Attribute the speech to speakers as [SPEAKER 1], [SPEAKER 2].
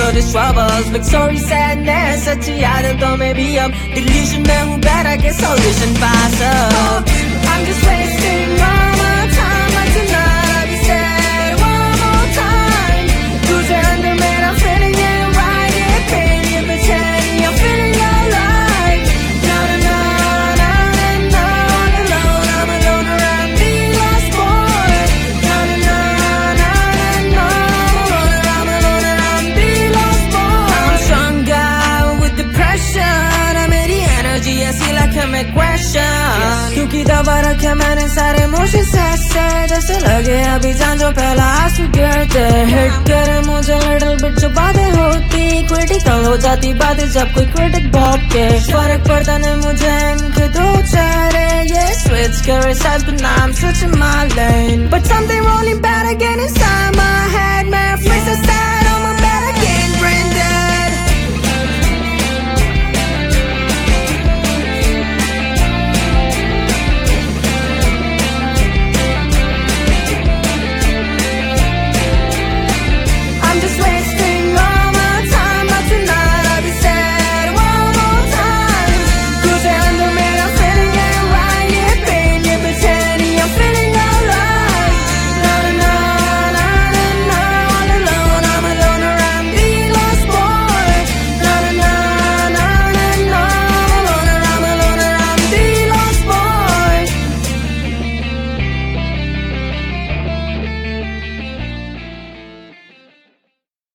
[SPEAKER 1] all these troubles. Big sorry sadness, अच्छी आदतों में भी अब delusion में हूँ, better get solution fast up. I'm just wasting all my time, but tonight I'll be sad one more time. तुझे अंदर मेरा feeling है right, ये pain, ये बेचैनी, I'm feeling alive. Na na na na na na, all alone, I'm a loner, I'm the lost boy. Na na na na na na, I'm a loner, I'm the lost boy. I'm a strong guy with depression, मेरी energy ऐसी like मैं question. क्योंकि दबा रखे मैंने सारे emotions ऐसे, जैसे लगे अभी जान जो पहला आंसू गिरते. हिट करे मुझे little bit जो बातें होती, critical हो जाती बातें जब कोई critic भौंके. फर्क पड़ता नहीं मुझे इनके दो चेहरे, ये switch करे sides but now I'm switching my lane. But something really bad again inside